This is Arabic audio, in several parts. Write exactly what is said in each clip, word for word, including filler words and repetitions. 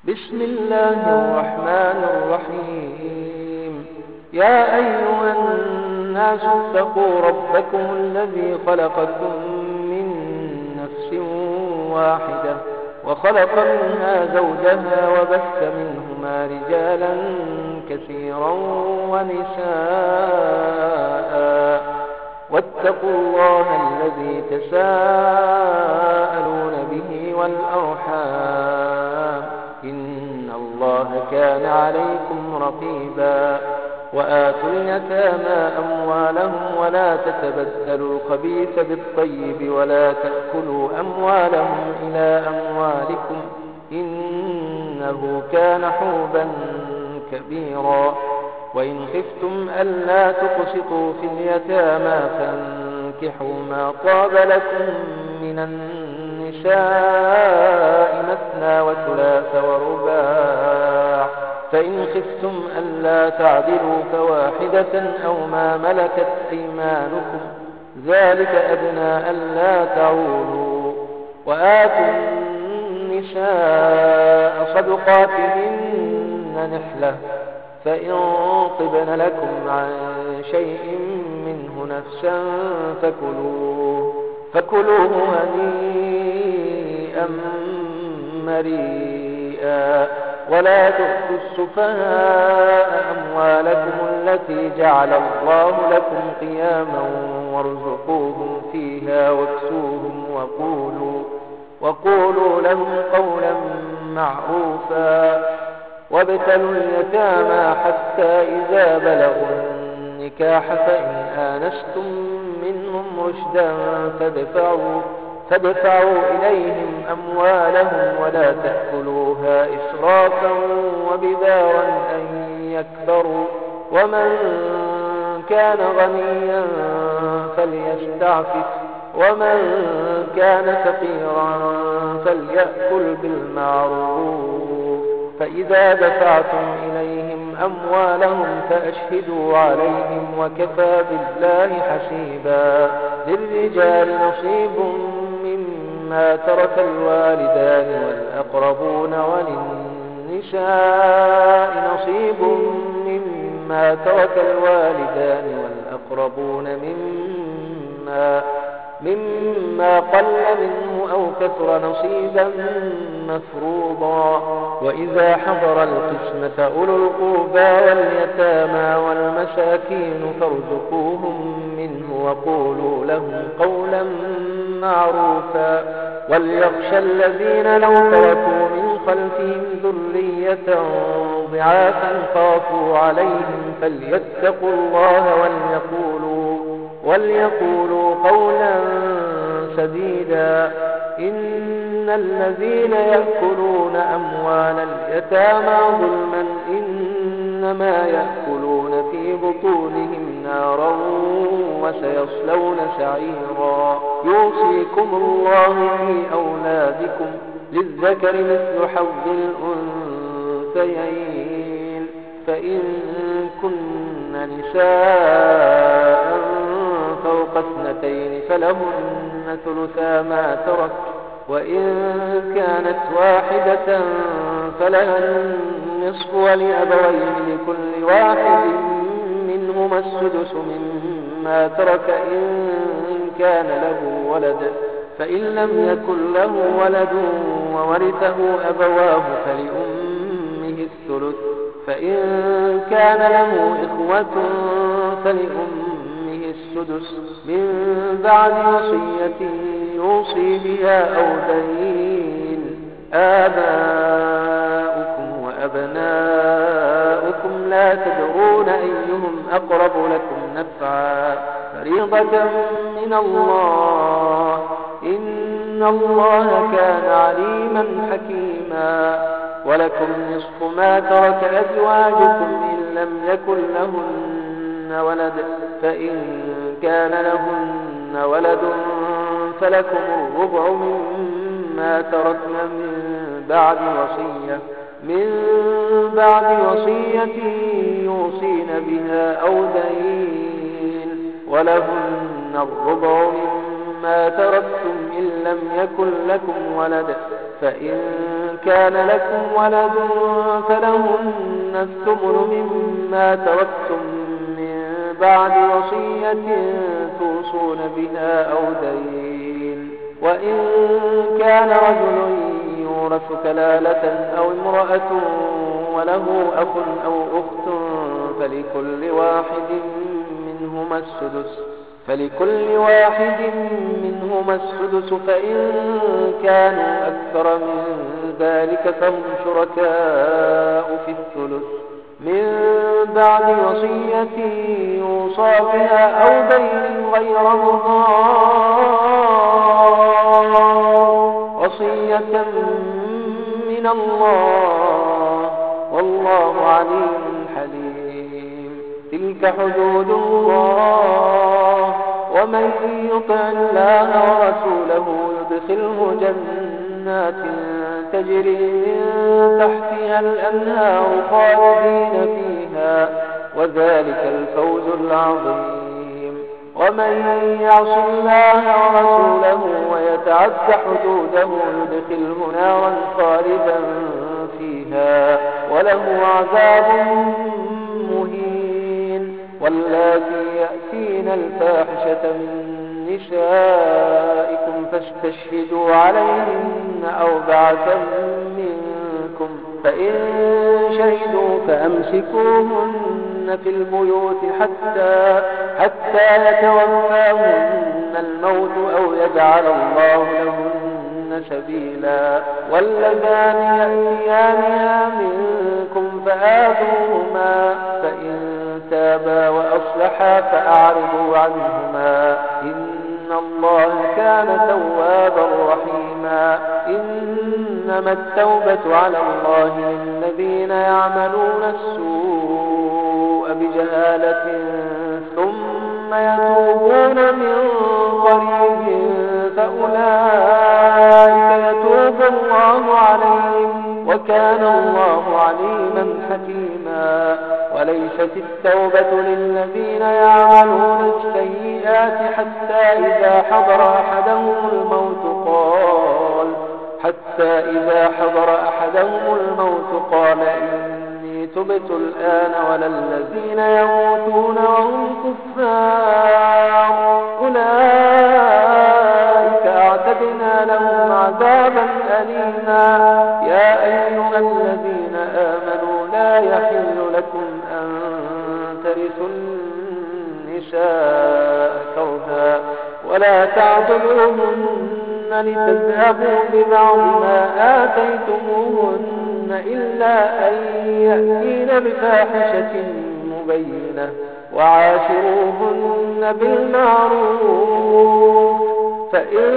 بسم الله الرحمن الرحيم. يا أيها الناس اتقوا ربكم الذي خلقكم من نفس واحدة وخلق منها زوجها وبث منهما رجالا كثيرا ونساء، واتقوا الله الذي تساءلون به والأرحام إن الله كان عليكم رقيبا. وآتوا اليتامى أموالهم ولا تتبدلوا الخبيث بالطيب ولا تأكلوا أموالهم إلى أموالكم إنه كان حوبا كبيرا. وإن خفتم ألا تقسطوا في اليتامى فانكحوا ما طاب لكم من النساء مثنى وثلاث ورباع، فإن خفتم ألا تعدلوا فواحدة أو ما ملكت أيمانكم ذلك أدنى ألا تعولوا. وآتوا النساء صدقاتهن نحلة، فإن طبن لكم عن شيء منه نفسا فكلوه فكلوه هنيئا مريئا. ولا تؤتوا السفهاء أموالكم التي جعل الله لكم قياما وارزقوهم فيها واكسوهم وقولوا, وقولوا لهم قولا معروفا. وابتلوا اليتامى حتى إذا بلغوا النكاح فإن آنستم منهم رشدا فادفعوا, فادفعوا إليهم أموالهم ولا تأكلوها إسرافا وبدارا أن يكبروا. ومن كان غنيا فليستعفف ومن كان فقيرا فليأكل بالمعروف. فإذا دفعتم إليهم أموالهم فأشهدوا عليهم وكفى بالله حسيبا. للرجال نصيب مما ترك الوالدان والأقربون وللنساء نصيب مما ترك الوالدان والأقربون مما مما قل منه أو كثر نصيبا مفروضا. وإذا حضر القسمة أولو القربى واليتامى والمساكين فارزقوهم منه وقولوا لهم قولا معروفا. وليخشى الذين لو تركوا من خلفهم ذرية ضعافا خافوا عليهم فليتقوا الله وليقولوا وليقولوا قولا سديدا. إن الذين يأكلون أموال اليتامى ظلما إنما يأكلون في بطونهم نارا وسيصلون سعيرا. يوصيكم الله في أولادكم للذكر مثل حظ الأنثيين، فإن كن نساء فوق اثنتين فلهن ثلثا ما ترك، وإن كانت واحدة فلها النصف ولأبويه لكل واحد منهما السدس مما ترك إن كان له ولد. فإن لم يكن له ولد وورثه أبواه فلأمه الثلث، فإن كان له إخوة فلأمه السدس من بعد وصية يوصي بها أو دين. آباؤكم وأبناؤكم لا تدرون أيهم أقرب لكم نفعا فريضة من الله إن الله كان عليما حكيما. ولكم نصف ما ترك أزواجكم إن لم يكن لهن ولد، فإن كان لهن ولد فلكم الربع مما تركن من بعد وصية من بعد وصية يوصين بها أو دين. ولهن الربع مما تركتم إن لم يكن لكم ولد، فإن كان لكم ولد فلهن الثمن مما تركتم من بعد وصية توصون بها أو دين. وإن كان رجل يورث كلالة أو امرأة وله أخ أو أخت فلكل واحد منهما السدس فلكل واحد منهما السدس فإن كانوا أكثر من ذلك فهم شركاء في الثلث من بعد وصية يوصى بها أو دين غير مضار وصية من الله والله عليم حليم. تلك حدود الله ومن يطع الله ورسوله يدخله جنات تجري من تحتها الأنهار خالدين فيها وذلك الفوز العظيم. ومن يعص الله ورسوله ويتعد حدوده يدخله نارا خالدا فيها وله عذاب مهين. واللاتي يأتين الفاحشة من نسائكم فاستشهدوا عليهن أربعة منكم فإن شهدوا فأمسكوهن في البيوت حتى حتى يتوفاهن الموت أو يجعل الله لهن سبيلا. واللذان يأتيانها منكم فآذوهما فإن تابا وأصلحا فأعرضوا عنهما إن الله كان توابا رحيما. إنما التوبة على الله للذين يعملون السوء بجهالة ثم يتوبون من قريب فأولئك يتوب الله عليهم وكان الله عليما حكيما. وليست التوبة للذين يعملون السيئات حتى إذا حضر أحدهم الموت قال حتى إذا حضر أحدهم الموت قال إني تبت الآن ولا الذين يموتون وهم كفار أولئك أعتدنا لهم عذابا أليما. يا أيها الذين آمنوا لا يحل لكم أن ترثوا النساء كرها ولا تعضلوهن لتذهبوا ببعض ما آتيتموهن إلا أن يأتين بفاحشة مبينة وعاشروهن بالمعروف فإن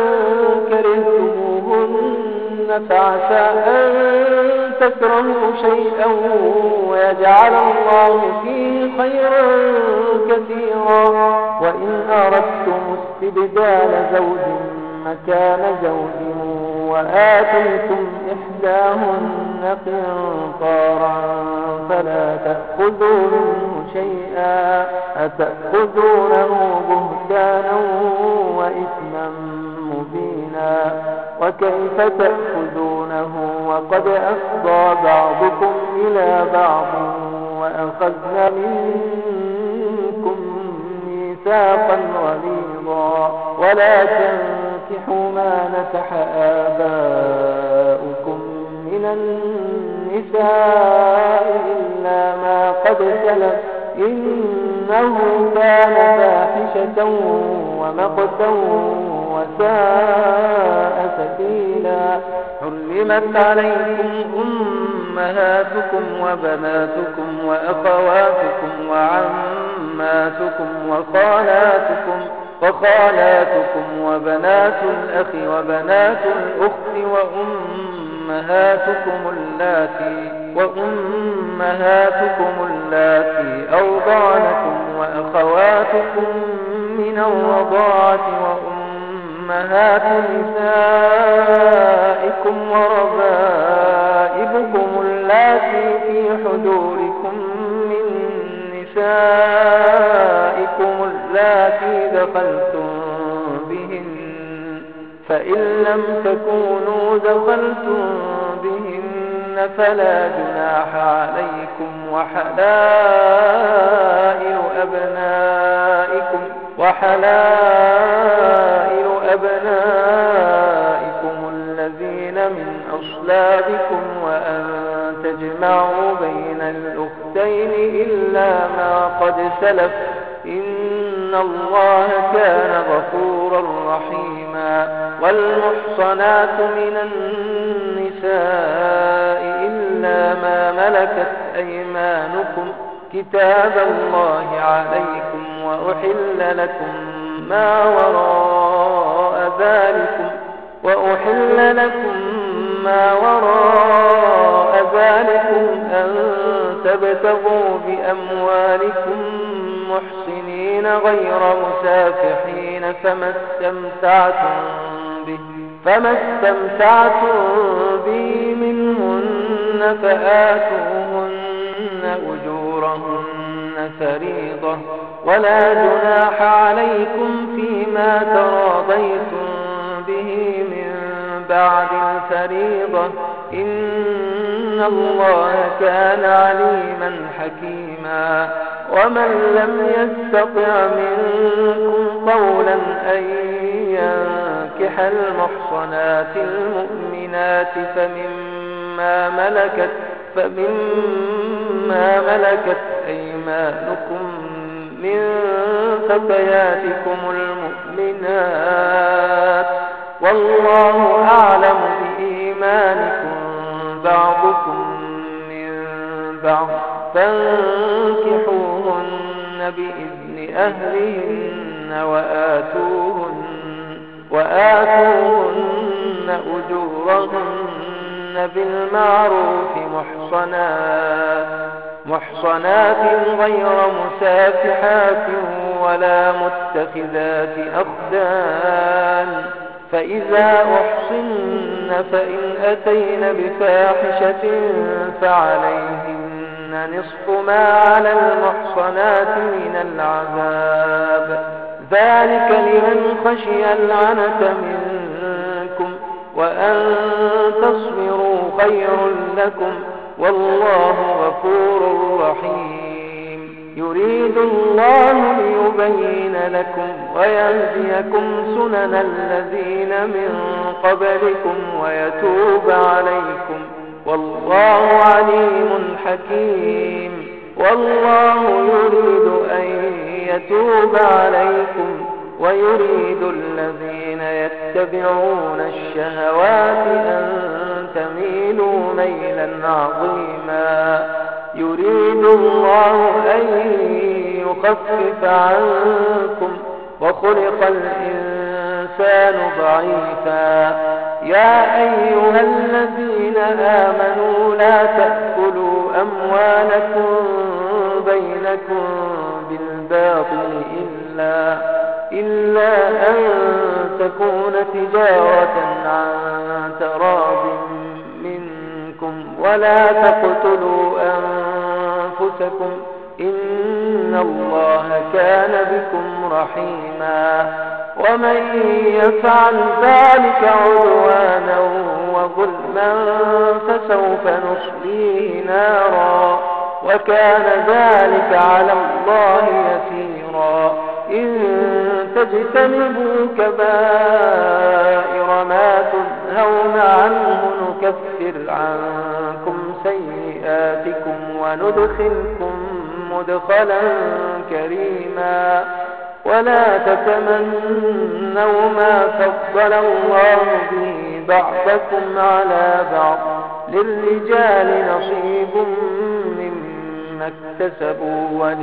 كرهتموهن فعسى أن تكرهوا شيئا ويجعل الله فيه خيرا كثيرا. وإن أردتم استبدال زوج مكان زوج وآتيتم إحداهن قنطارا فلا تأخذوا منه شيئا أتأخذونه بهتانا وإثما مبينا. وكيف تأخذونه وقد أفضى بعضكم إلى بعض وأخذن منكم ميثاقا غليظا. ولا تنكحوا ما نكح آباؤكم من النساء إلا ما قد سلف إنه كان فاحشة ومقتا وساء سبيلا. حرمت عليكم أمهاتكم وبناتكم وأخواتكم وعماتكم وخالاتكم وخالاتكم وبنات الأخ وبنات الأخت وأمهاتكم اللاتي وأمهاتكم اللاتي أرضعنكم وأخواتكم من الرضاعة وأمهات نسائكم وربائبكم اللاتي في حجوركم من نسائكم اللاتي دخلتم بهن فإن لم تكونوا دخلتم فلا جناح عليكم وحلائل أبنائكم وحلائل أبنائكم الذين من أصلابكم وأن تجمعوا بين الأختين إلا ما قد سلف إن الله كان غفورا رحيما. والمحصنات من النساء إلا ما ملكت أيمانكم كتاب الله عليكم وأحل لكم ما وراء ذلكم وأحل لكم ما وراء ذلكم أن تبتغوا بأموالكم محسنين غير مسافحين فما استمتعتم به فما استمتعتم به منهن فآتوهن أجورهن فريضة ولا جناح عليكم فيما تراضيتم به من بعد الفريضة إن الله كان عليما حكيما. ومن لم يستطع منكم قولا أن ينكح المحصنات المؤمنات فمما ملكت فمما ملكت أيمانكم من فتياتكم المؤمنات والله أعلم بإيمانكم بعضكم من بعض فانكحوهن بإذن أهلهن وآتوهن, وآتوهن أجورهن بالمعروف محصنات محصنات غير مسافحات ولا متخذات أخدان. فإذا أحصن فإن أتين بفاحشة فعليهن نصف ما على المحصنات من العذاب ذلك لمن خشي العنة منكم وأن تصبروا خير لكم والله غفور رحيم. يريد الله ليبين لكم ويهديكم سنن الذين من قبلكم ويتوب عليكم والله عليم حكيم. والله يريد أن يتوب عليكم ويريد الذين يتبعون الشهوات أن تميلوا ميلا عظيما. يريد الله أن يخفف عنكم وخلق الإنسان ضعيفا. يا أيها الذين آمنوا لا تأكلوا أموالكم بينكم بالباطل إلا, إلا أن تكون تجارة عن تراض منكم ولا تقتلوا أنفسكم إن الله كان بكم رحيما. ومن يفعل ذلك عدوانا وظلما فسوف نصليه نارا وكان ذلك على الله يسيرا. إن تجتنبوا كبائر ما تنهون عنه نكفر عنكم سيئاتكم وندخلكم مدخلا كريما. ولا تتمنوا ما فضل الله به بعضكم على بعض للرجال نصيب مما اكتسبوا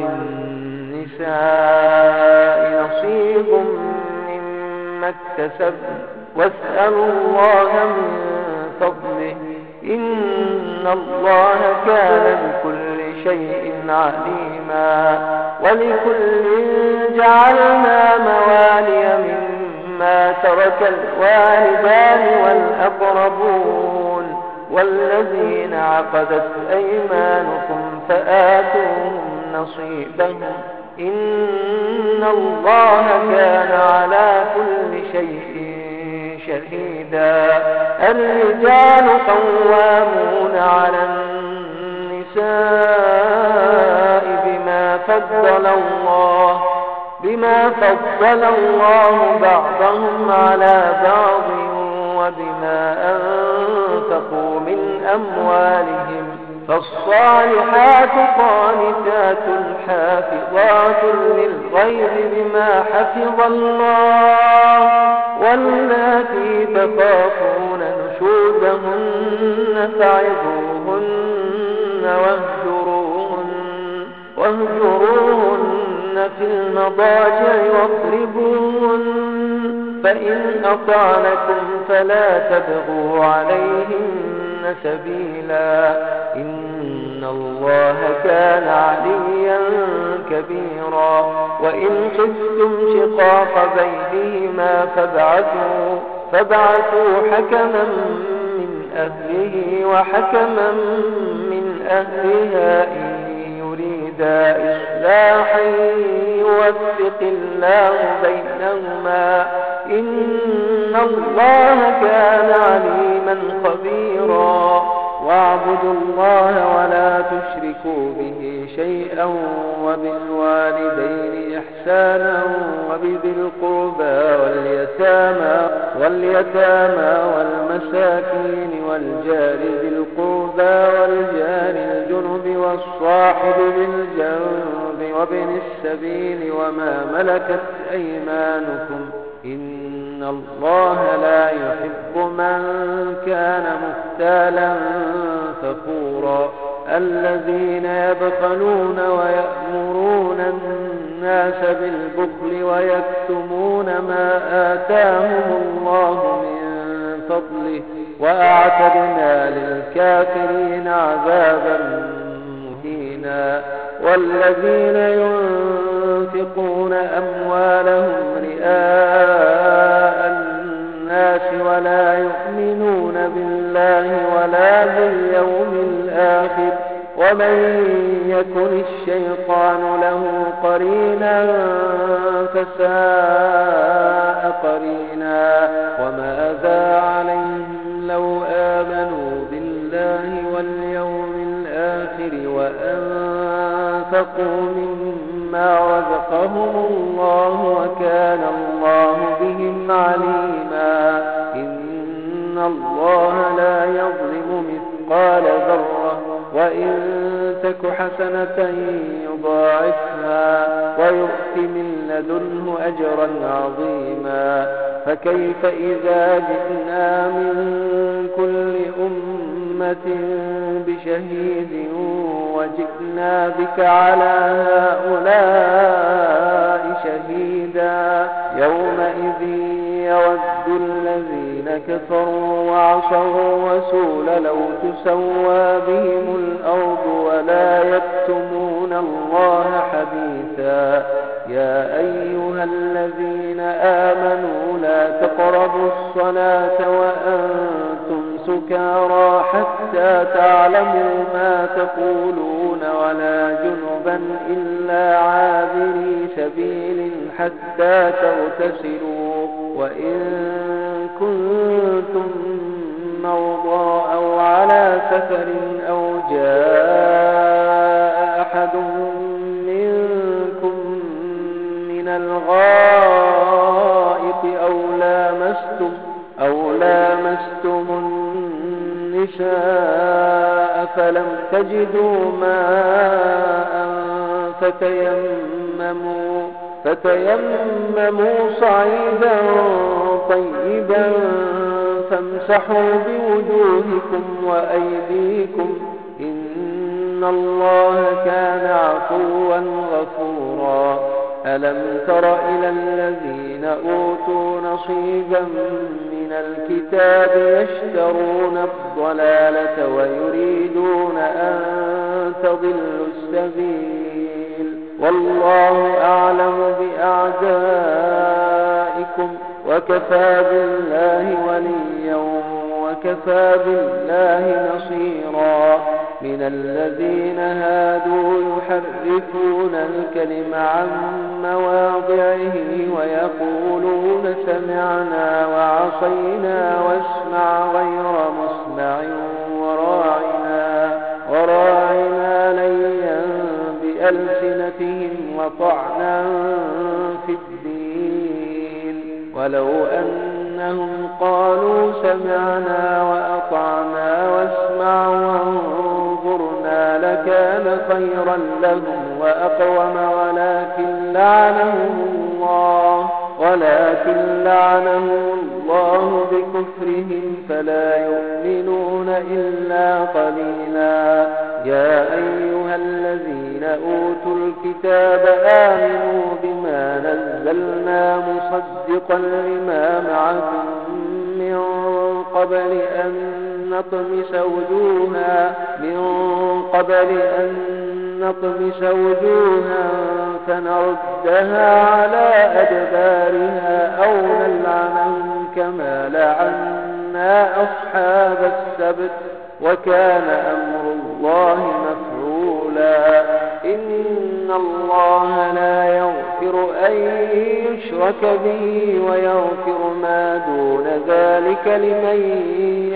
وللنساء نصيب مما اكتسبوا واسألوا الله من فضله إن الله كان بكل شيء عليما. ولكل جعلنا موالي مما ترك الوالدان والأقربون والذين عقدت أيمانكم فآتوهم نصيبهم إن الله كان على كل شيء شهيدا. الرجال قوامون على النساء بما فضل الله بما فضل الله بعضهم على بعض وبما أنفقوا من أموالهم. فالصالحات قانتات حافظات للغيب بما حفظ الله. واللاتي تخافون نشوزهن فعظوهن واهجروهن, واهجروهن في المضاجع واضربوهن. فإن أطعنكم فلا تبغوا عليهن سبيلا إن الله كان عليا كبيرا. وإن خفتم شقاق بينهما فابعثوا, فابعثوا حكما من أهله وحكما من أهلها إن يريدا إصلاحا يوفق الله بينهما إن الله كان عليما خبيرا. واعبدوا الله ولا تشركوا به شيئا وبالوالدين إحسانا وبذي القربى واليتامى, واليتامى والمساكين والجار ذي القربى والجار الجنب والصاحب بالجنب وابن السبيل وما ملكت أيمانكم إن الله لا يحب من كان مختالا فخورا. الذين يبخلون ويأمرون الناس بالبخل ويكتمون ما آتاهم الله من فضله وأعتدنا للكافرين عذابا مهينا. والذين ينفقون أموالهم رئاء الناس ولا يؤمنون بالله ولا باليوم الآخر ومن يكن الشيطان له قرينا فساء قرينا. وماذا عليهم لو آمنوا بالله واليوم الآخر وأنفقوا مما رزقهم الله وكان الله بهم عليما. إن الله لا يظلم مثقال ذرة وإن تك حسنة يضاعفها ويؤت من لدنه أجرا عظيما. فكيف إذا جئنا من كل أمة بشهيد وجئنا بك على هؤلاء شهيدا. يومئذ يود الذين كفروا وعصوا الرسول لو تسوى بهم الأرض ولا يكتمون الله حديثا. يا أيها الذين آمنوا لا تقربوا الصلاة وأنتم سكارى حتى تعلموا ما تقولون ولا جنبا إلا عابري سبيل حتى تغتسلوا. وإن كنتم مرضى أو على سفر أو جاء أحد منكم من الغائط أو لامستم, أو لامستم النساء فلم تجدوا ماء فتيمموا, فتيمموا صعيدا طيبا فامسحوا بوجوهكم وأيديكم إن الله كان عفوا غفورا. ألم تر إلى الذين أوتوا نصيبا من الكتاب يشترون الضلالة ويريدون أن تضلوا السبيل والله أعلم بأعدائكم وكفى بالله وليا وكفى بالله نصيرا. من الذين هادوا يحرفون الكلم عن مواضعه ويقولون سمعنا وعصينا واسمع غير مسمع وراعنا, وراعنا ليا بألسنتهم وطعنا في الدين. ولو أنهم قالوا سمعنا وأطعنا واسمع وانظرنا لكان خيرا لهم وأقوم ولكن لعنهم الله ولكن لعنهم الله بكفرهم فلا يؤمنون إلا قليلا. يا أيها الذين أوتوا الكتاب آمنوا بما نزلنا مصدقا لما معكم من قبل أن نطمس وجوها من قبل أن نطمس وجوها فنردها على أدبارها أو نلعنهم كما لعنا أصحاب السبت وكان أمر الله مفعولا. إن الله لا يغفر أن يشرك به ويغفر ما دون ذلك لمن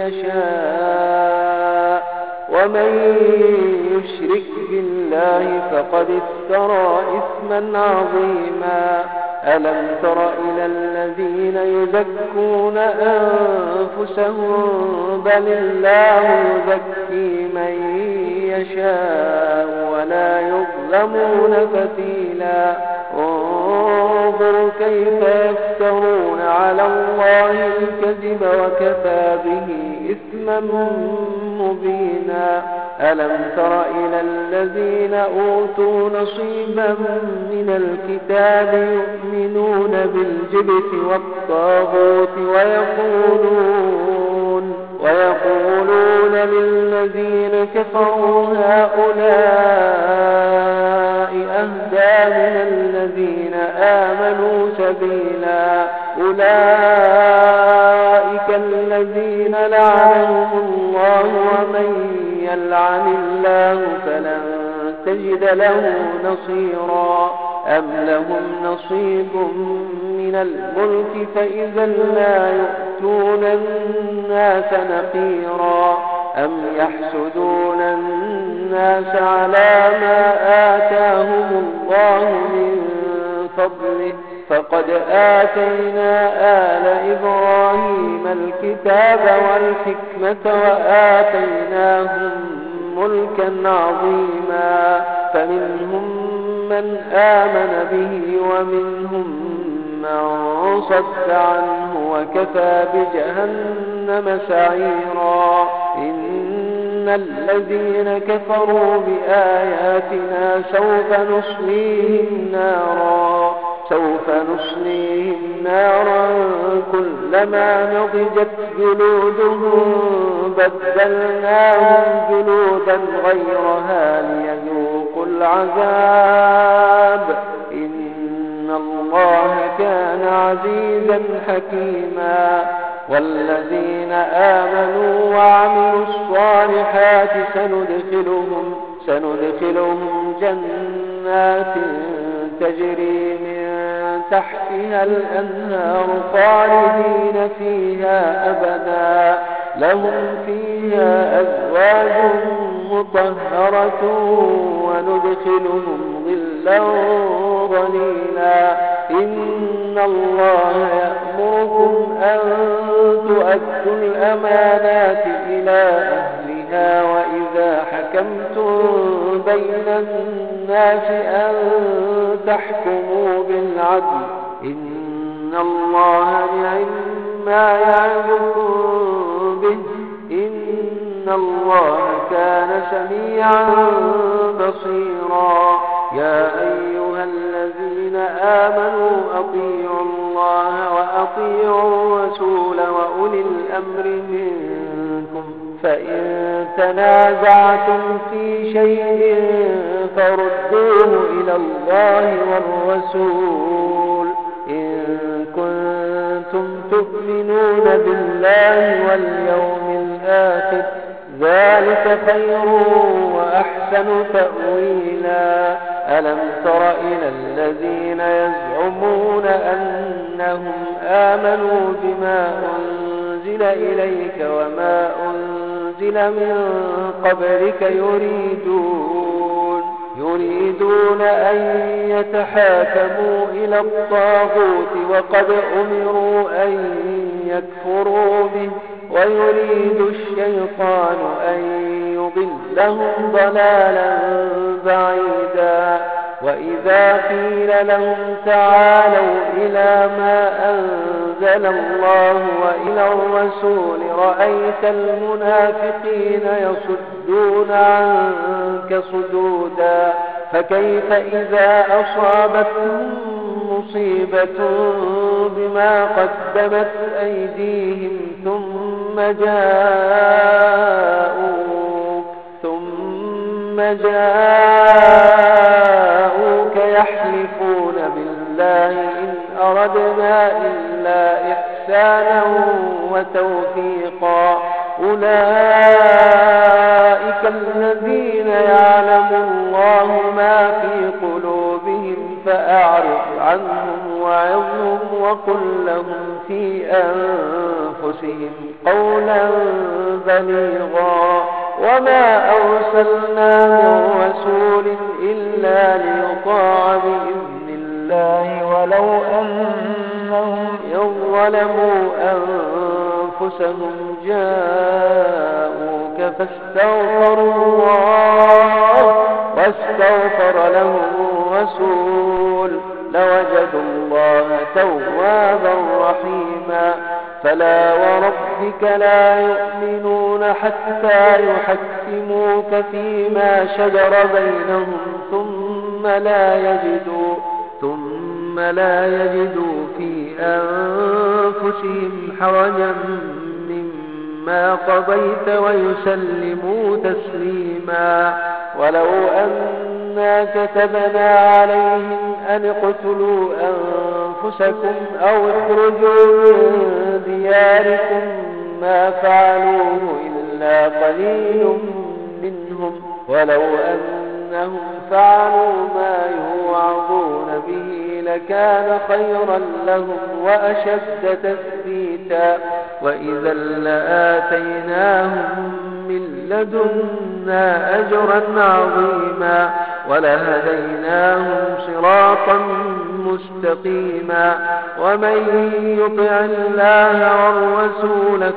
يشاء ومن يشرك بالله فقد افترى إثما عظيما. ألم تر إلى الذين يزكون أنفسهم بل الله يزكي من يشاء ولا يظلمون فتيلا. انظر كيف يفترون على الله الكذب وكفى به إثما مبينا. ألم تر إلى الذين أوتوا نصيبا من الكتاب يؤمنون بالجبت والطاغوت ويقولون, ويقولون للذين كفروا هؤلاء أهدى من الذين آمنوا سبيلا. أولئك الذين لعنهم الله ومن يلعن الله فلن تجد له نصيرا. أم لهم نصيب من الملك فإذا لا يؤتون الناس نقيرا. أم يحسدون الناس على ما آتاهم الله من فضله فقد آتينا آل إبراهيم الكتاب والحكمة وآتيناهم ملكا عظيما. فمنهم من آمن به ومنهم من صد عنه وكفى بجهنم سعيرا. إن الذين كفروا بآياتنا سوف نصليهم نارا سوف نصليهم نارا كلما نضجت جلودهم بدلناهم جلودا غيرها ليذوقوا العذاب. إن الله كان عزيزا حكيما. والذين آمنوا وعملوا الصالحات سندخلهم, سندخلهم جنات تجري من تحتها الأنهار خالدين فيها أبدا لهم فيها أزواج مطهرة وندخلهم ظلا ظليلا. إن الله يأمركم أن تؤدوا الأمانات إلى أهلها وإذا حكمتم بين الناس أن تحكموا بالعدل. إن الله نعم ما يعظكم به. إن الله كان سميعا بصيرا. يا أيها الذين آمنوا أطيعوا الله وأطيعوا الرسول وأولي الأمر منكم. فإن تنازعتم في شيء فردوه إلى الله والرسول إن كنتم تؤمنون بالله واليوم الآخر ذلك خير وأحسن تأويلا. ألم تر إلى الذين يزعمون أنهم آمنوا بما أنزل إليك وما أنزل من قبلك يريدون يريدون أن يتحاكموا إلى الطاغوت وقد أمروا أن يكفروا به ويريد الشيطان أن يضلهم ضلالا بعيدا. وإذا قيل لهم تعالوا إلى ما أنزل الله وإلى الرسول رأيت المنافقين يصدون عنك صدودا. فكيف إذا أصابتهم مصيبة بما قدمت أيديهم ثم جاءوك ثم جاءوك يحلفون بالله إن أردنا إلا إحسانا وتوفيقا. أولئك الذين يعلم الله ما في قلوبهم فأعرض عنهم وعظهم وقل لهم في أنفسهم قولا بليغا. وما أرسلنا من رسول إلا ليطاع بإذن الله ولو أنهم يظلموا أنفسهم جاءوك فاستغفروا الله واستغفر لهم الرسول لوجدوا الله توابا رحيما. فلا وربك لا يؤمنون حتى يحكموك فيما شجر بينهم ثم لا يجدوا ثم لا يجدوا في أنفسهم حرجا مما قضيت ويسلموا تسليما. ولو أنا كتبنا عليهم أن اقتلوا أنفسكم أو اخرجوا من دياركم ما فعلوه إلا قليل منهم ولو أنهم فعلوا ما يوعظون به لكان خيرا لهم وأشد تثبيتا. وإذا لآتيناهم من لدنا أجرا عظيما ولهديناهم صراطا مستقيما. ومن يطع الله والرسول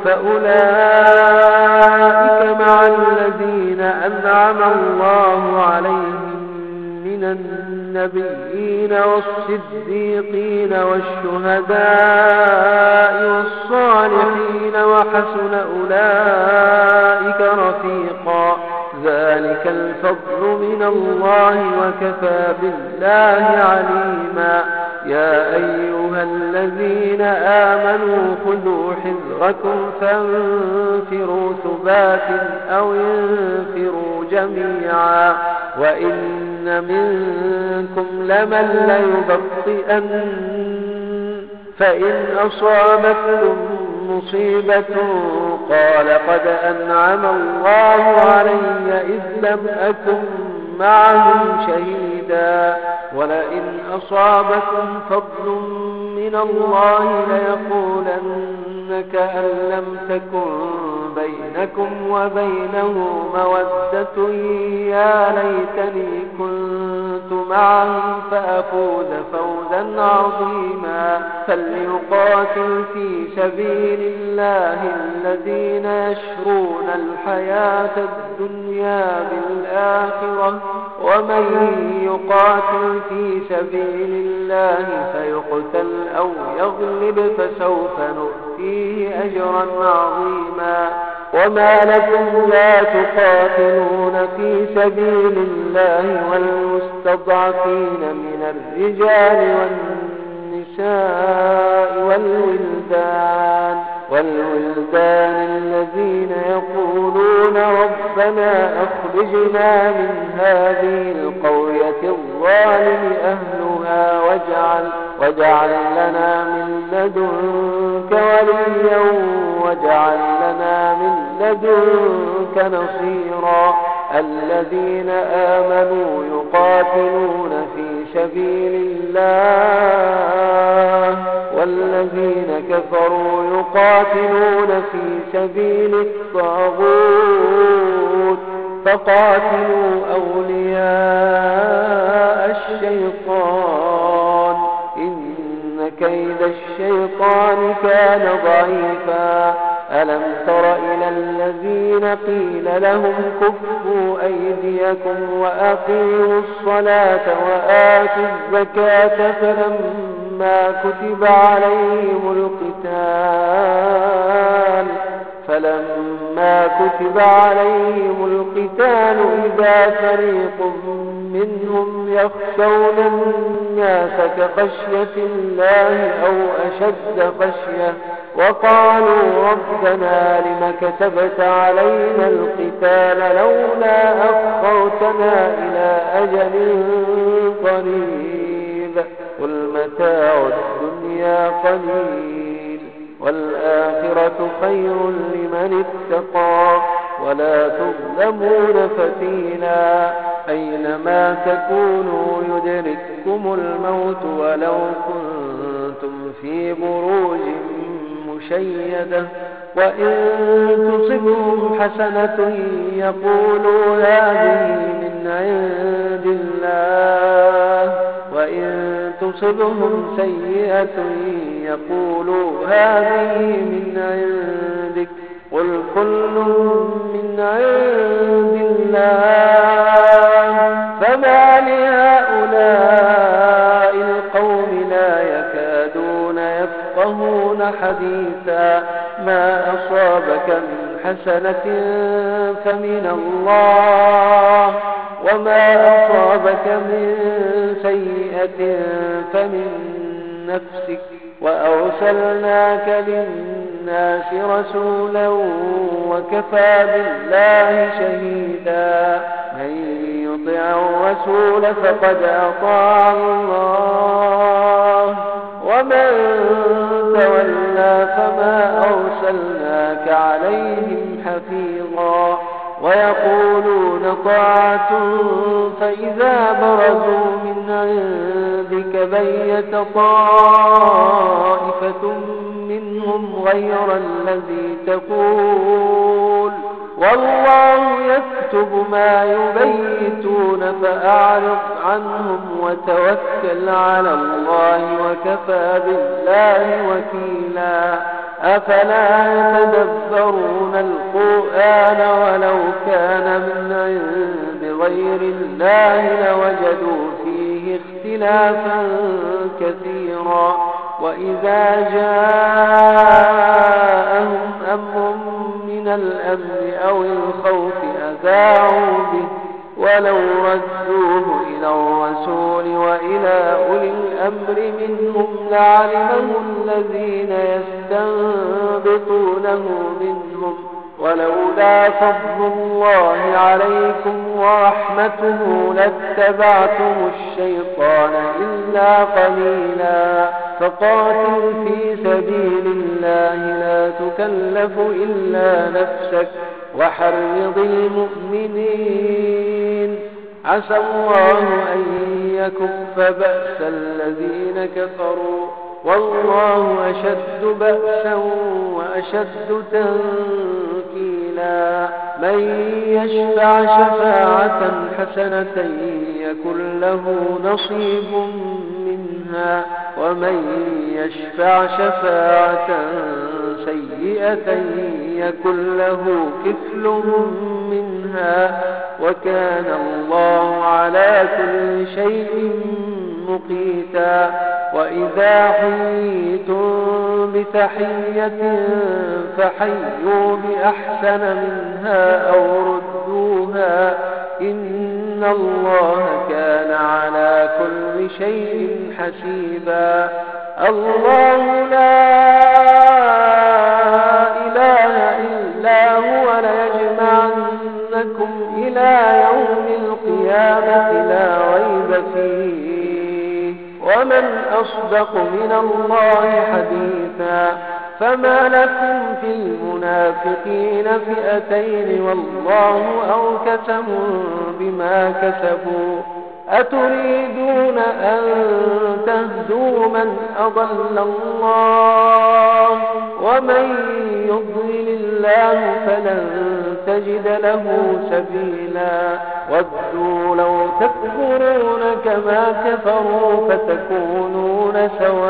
فأولئك مع الذين أنعم الله عليهم من النبيين والصديقين والشهداء والصالحين وحسن أولئك رفيقا. ذلك الفضل من الله وكفى بالله عليما. يا أيها الذين آمنوا خذوا حذركم فانفروا ثبات أو انفروا جميعا. وإن منكم لمن ليبطئن فإن أصابتكم مصيبة قال قد أنعم الله علي إذ لم أكن معهم شهيدا. ولئن أصابكم فضل من الله ليقولن كأن لم تكن بينكم وبينه مودة يا ليتني كنت معهم فأفوز فوزا عظيما. فليقاتل في سبيل الله الذين يشرون الحياة الدنيا بالآخرة ومن يقاتل في سبيل الله فيقتل أو يغلب فسوف نؤتيه أجرا عظيما. وما لكم لا تقاتلون في سبيل الله والمستضعفين من الرجال والنساء والولدان والولدان الذين يقولون ربنا أخرجنا من هذه القرية الظالم أهلها واجعل, واجعل لنا من لدنك وليا واجعل لنا من لدنك نصيرا. الذين آمنوا يقاتلون في سبيل الله والذين كفروا يقاتلون في سبيل الطاغوت فقاتلوا أولياء الشيطان إن كيد الشيطان كان ضعيفا. ألم تر إلى الذين قيل لهم كفوا أيديكم وأقيموا الصلاة وآتوا الزكاة فلما كتب عليهم القتال فلما كتب عليهم القتال إذا فريق منهم يخشون الناس كخشية الله أو أشد خشية وقالوا ربنا لم كتبت علينا القتال لولا أخرتنا إلى أجل قريب قل متاع الدنيا قليل والآخرة خير لمن اتقى ولا تظلمون فتيلا. أينما تكونوا يدرككم الموت ولو كنتم في بروج مشيدة وإن تصبهم حسنة يقولوا هذه من عند الله وإن تصبهم سيئة يقولوا هذه من عندك قل كل من عند الله فما لهؤلاء القوم لا يكادون يفقهون حديثا. ما أصابك من حسنة فمن الله وما أصابك من سيئة فمن نفسك وأرسلناك للناس رسولا وكفى بالله شهيدا. من يطع الرسول فقد أطاع الله ومن تولى فما أرسلناك عليهم حفيظا. ويقولون طاعة فإذا برزوا من عندك بيت طائفة منهم غير الذي تقول والله يكتب ما يبيتون فأعرض عنهم وتوكل على الله وكفى بالله وكيلا. أفلا يتدبرون القرآن ولو كان من عند غير الله لوجدوا فيه اختلافا كثيرا. وإذا جاءهم أمر من الأمن أو الخوف أذاعوا به ولو ردوه إلى الرسول وإلى أولي الأمر منهم لعلمه الذين يستنبطونه منهم ولولا فضل الله عليكم ورحمته لاتبعتم الشيطان إلا قليلا. فقاتل في سبيل الله لا تكلف إلا نفسك وحرض المؤمنين عسى الله أن يكف بأس الذين كفروا والله أشد بأسا وأشد تنكيلا. من يشفع شفاعة حسنة يكن له نصيب منها ومن يشفع شفاعة سيئة يكن له كفل منها وكان الله على كل شيء مقيتا. وإذا حييتم بتحية فحيوا بأحسن منها أو ردوها إن الله كان على كل شيء حسيبا. الله لا إله إلا هو ليجمعنكم إلى يوم القيامة لا ريب فيه ومن أصدق من الله حديثا. فما لكم في المنافقين فئتين والله أركسهم بما كسبوا أتريدون أن تهدوا من أضل الله ومن يضلل الله فلن تجد له سبيلا ودوا لو تكفرون كما كفروا فتكونون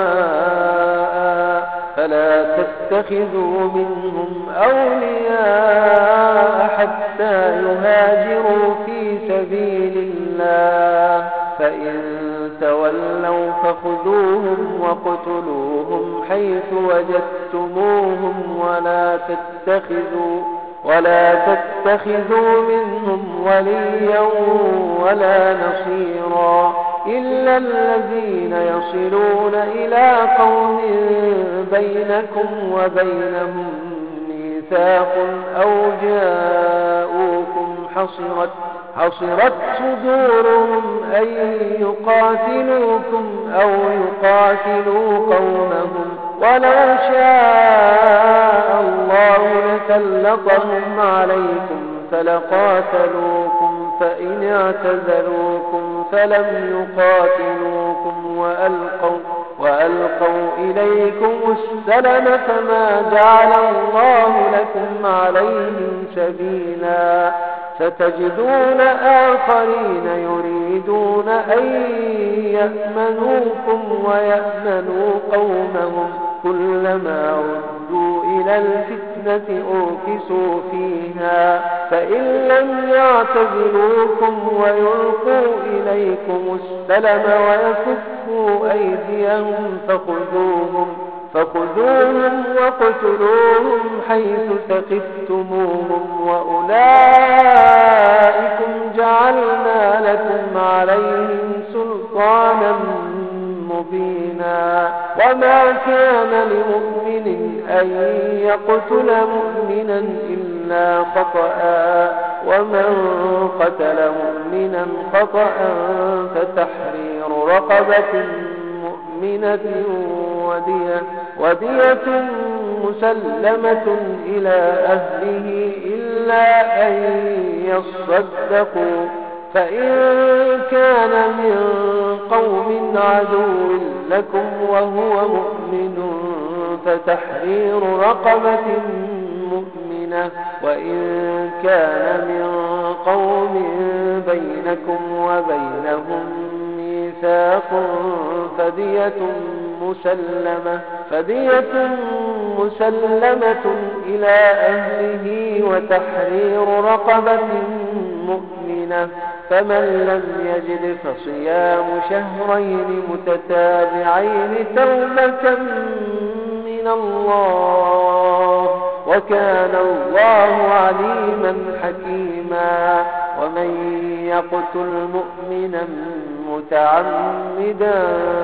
سواء فلا تتخذوا منهم أولياء حتى يهاجروا في سبيل الله فإن تولوا فخذوهم وقتلوهم حيث وجدتموهم ولا تتخذوا ولا تتخذوا منهم وليا ولا نصيرا إلا الذين يصلون إلى قوم بينكم وبينهم ميثاق أو جاءوكم حصرت حصرت صدورهم أن يقاتلوكم أو يقاتلوا قومهم ولو شاء الله لسلطهم عليكم فلقاتلوكم فإن اعتزلوكم فلم يقاتلوكم وألقوا, وألقوا إليكم السلم فما جعل الله لكم عليهم سبيلا ستجدون آخرين يريدون أن يأمنوكم ويأمنوا قومهم كلما ردوا إلى الفتنة أركسوا فيها فإن لم يعتزلوكم ويلقوا إليكم السلم ويكفوا أيديهم فخذوهم فخذوهم وقتلوهم حيث ثقفتموهم وأولئكم جعلنا لكم عليهم سلطانا مبينا وما كان لمؤمن أن يقتل مؤمنا إلا خطأ ومن قتل مؤمنا خطأ فتحرير رقبة مؤمنة ودية, ودية مسلمة إلى أهله إلا أن يصدقوا فإن كان من قوم عدو لكم وهو مؤمن فتحرير رقبة مؤمنة وإن كان من قوم بينكم وبينهم ميثاق فدية مسلمة فدية مسلمة إلى أهله وتحرير رقبة مؤمنة فمن لم يجد فصيام شهرين متتابعين توبة من الله وكان الله عليما حكيما ومن يقتل مؤمنا متعمدا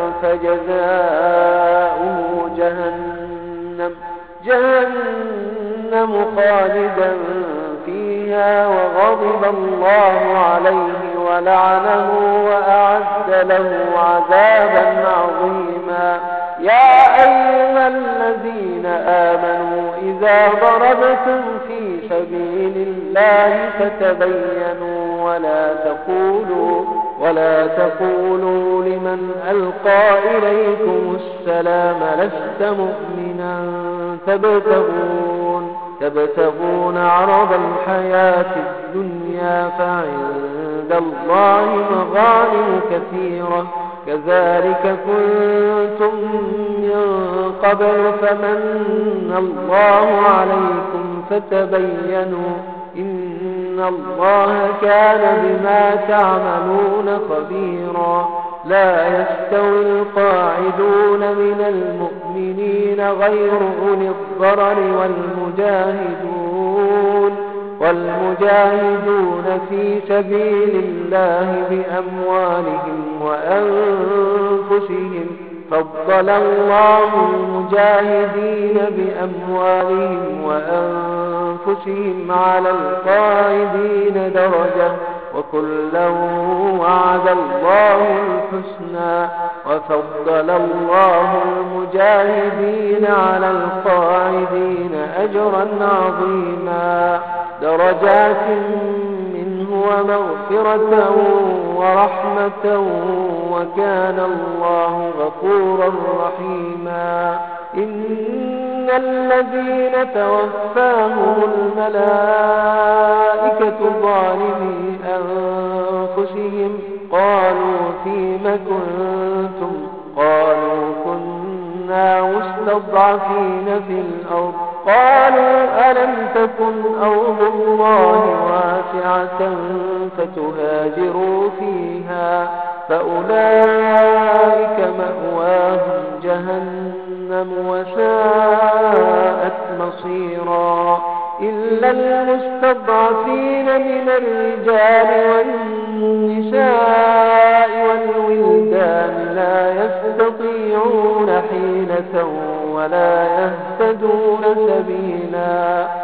فجزاؤه جهنم جهنم خالدا فيها وغضب الله عليه ولعنه وأعد له عذابا عظيما يا أيها الذين آمنوا إذا ضربتم في سبيل الله فتبينوا ولا تقولوا ولا تقولوا لمن ألقى إليكم السلام لست مؤمنا تبتغون تبتغون عرض الحياة الدنيا فعند الله مغانم كثيرة كذلك كنتم من قبل فمن الله عليكم فتبينوا إن الله كان بما تعملون خبيرا لا يستوي القاعدون من المؤمنين غير أولي الضرر والمجاهدون والمجاهدون في سبيل الله بأموالهم وأنفسهم فضل الله المجاهدين بأموالهم وأنفسهم على القاعدين درجة وكلا وعد الله الحسنى وفضل الله المجاهدين على القاعدين أجرا عظيما درجات منه ومغفرة ورحمة وكان الله غفورا رحيما إن الذين توفاهم الملائكة ظالمي أنفسهم قالوا فيم كنتم قالوا كنا مستضعفين في الأرض قالوا ألم تكن أرض الله واسعة فتهاجروا فيها فأولئك مأواهم جهنم وساءت مصيرا إلا المستضعفين من الرجال والنساء والولدان لا يستطيعون حيلة ولا يهتدون سبيلا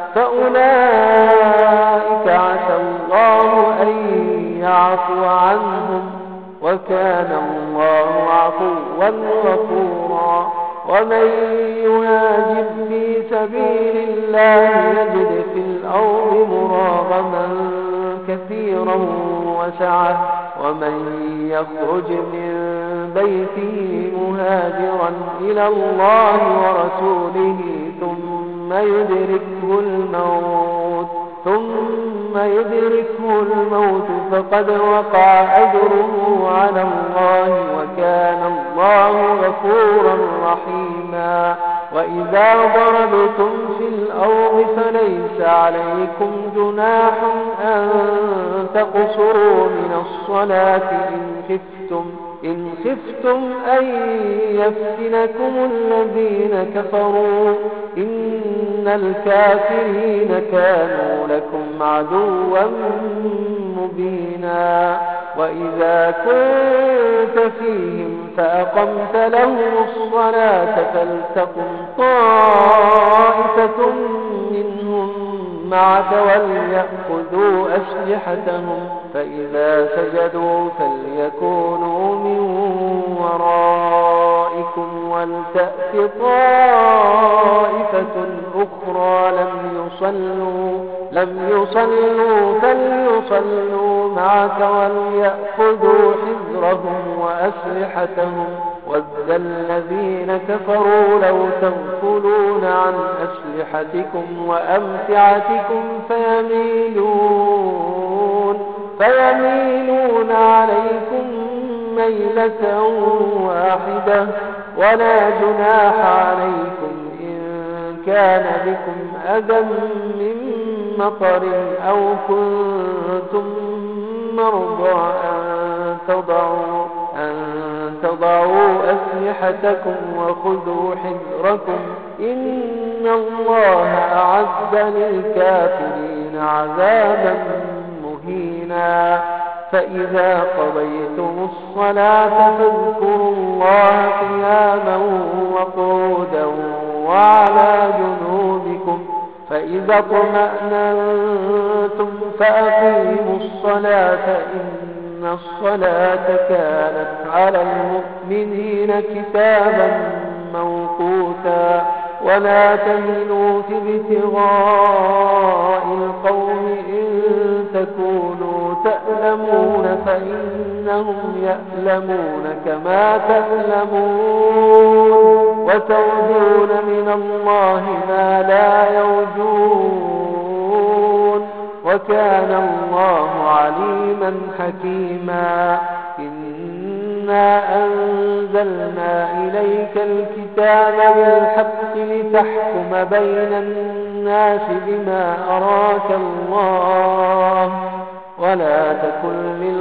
فأولئك عسى الله أن يعفو عنهم وكان الله عفوا غفورا ومن يهاجر في سبيل الله يجد في الأرض مراغما كثيرا وسعة ومن يخرج من بيته مهاجرا إلى الله ورسوله ثم يدركه الموت ثم يدركه الموت فقد وقع أجره على الله وكان الله غفورا رحيما وإذا ضربتم في الأرض فليس عليكم جناح أن تقصروا من الصلاة إن خفتم إن خفتم أن يفتنكم الذين كفروا إن الكافرين كانوا لكم عدوا مبينا وإذا كنت فيهم فأقمت لهم الصلاة فلتقم طائفة منهم معك وليأخذوا أسلحتهم فإذا سجدوا فليكونوا من ورائكم ولتأت طائفة أخرى لم يصلوا لم يصلوا فليصلوا معك وليأخذوا حذرهم وأسلحتهم ود الذين كفروا لو تغفلون عن أسلحتكم وأمتعتكم فيميلون فيميلون عليكم ميلة واحدة ولا جناح عليكم إن كان بكم أذى من مطر أو كنتم مرضى أن تضعوا أن تضعوا أسلحتكم وخذوا حذركم إن الله أعد للكافرين عذابا مهينا فإذا قضيتم الصلاة فاذكروا الله قياما وقعودا وعلى جنوبكم فإذا اطمأننتم فأقيموا الصلاة إن الصلاة كانت على المؤمنين كتابا موقوتا ولا تهنوا في ابتغاء القوم إن تكونوا تألمون فإنهم يألمون كما تألمون وترجون من الله ما لا يرجون وكان الله عليما حكيما إنا أنزلنا إليك الكتاب بالحق لتحكم بين الناس بما أراك الله ولا تكن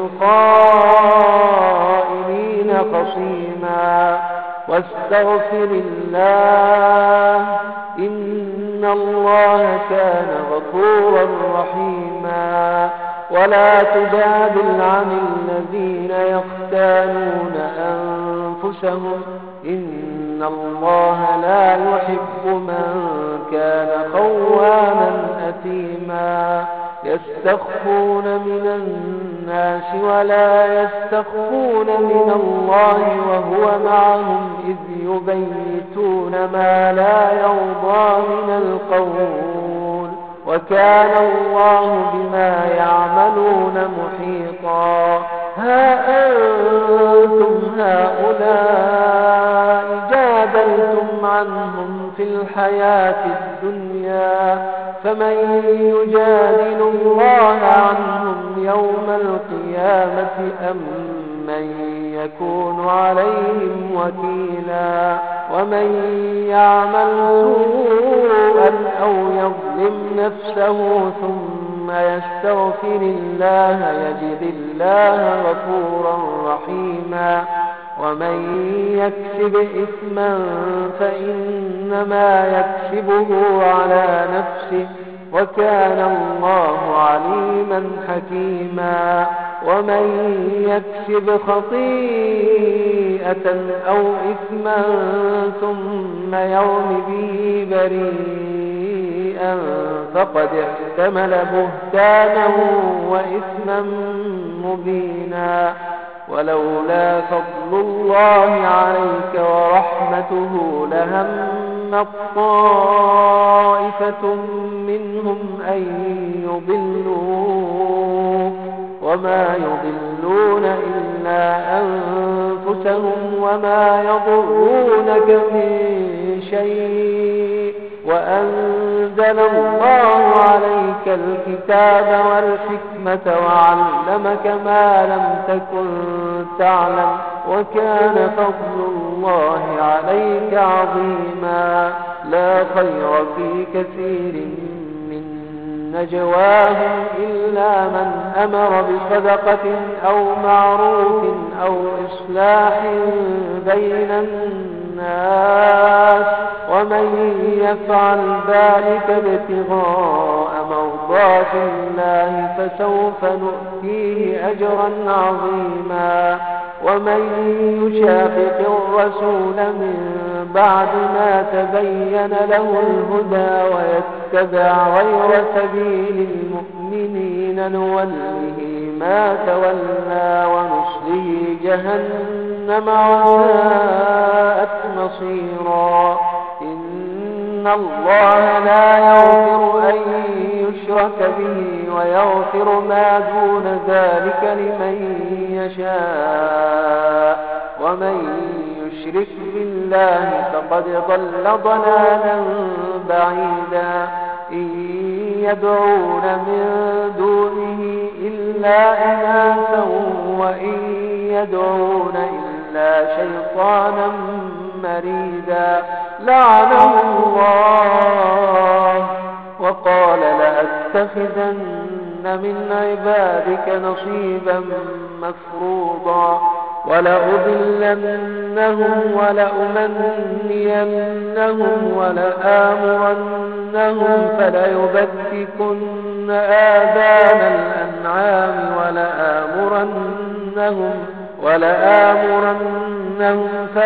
للخائنين خصيما واستغفر الله إن الله كان غفورا رحيما ولا تجادل عن الذين يختانون أنفسهم إن الله لا يحب من كان خوانا أثيما يستخفون من الناس ولا يستخفون من الله وهو معهم إذ يبيتون ما لا يرضى من القول وكان الله بما يعملون محيطا. ها أنتم هؤلاء جادلتم عنهم في الحياة الدنيا فمن يجادل الله عنهم يوم القيامة أم من يكون عليهم وكيلا. ومن يعمل سوءا أو يظلم نفسه ثم يستغفر الله يجد الله غفورا رحيما. ومن يكسب إثما فإنما يكسبه على نفسه وكان الله عليما حكيما. ومن يكسب خطيئة أو إثما ثم يرم به بريئا فقد احتمل بهتانا وإثما مبينا. ولولا فضل الله عليك ورحمته لهم طائفة منهم أن يضلوك وما يضلون إلا أنفسهم وما يضرونك من شيء وأنزل الله عليك الكتاب والحكمة وعلمك ما لم تكن تعلم وكان فضل الله عليك عظيما. لا خير في كثير من نجواهم إلا من أمر بصدقة أو معروف أو إصلاح بين الناس ومن يفعل ذلك ابتغاء مرضات الله فسوف نؤتيه أجرا عظيما. ومن يشاقق الرسول من بعد ما تبين له الهدى ويتبع غير سبيل المؤمنين نوله ما تولى ونصله جهنم وساءت مصيرا. إن الله لا يغفر أن يشرك به ويغفر ما دون ذلك لمن يشاء ومن يشرك بالله فقد ضل ضلالا بعيدا. إن يدعون من دونه إلا إناثا وإن يدعون إلا شيطانا مريدا. لعنه الله وقال لأتخذن من عبادك نصيبا مفروضا ولأضلنهم ولأمنينهم ولآمرنهم فليبتكن آذان الأنعام ولآمرنهم ولآمرنهم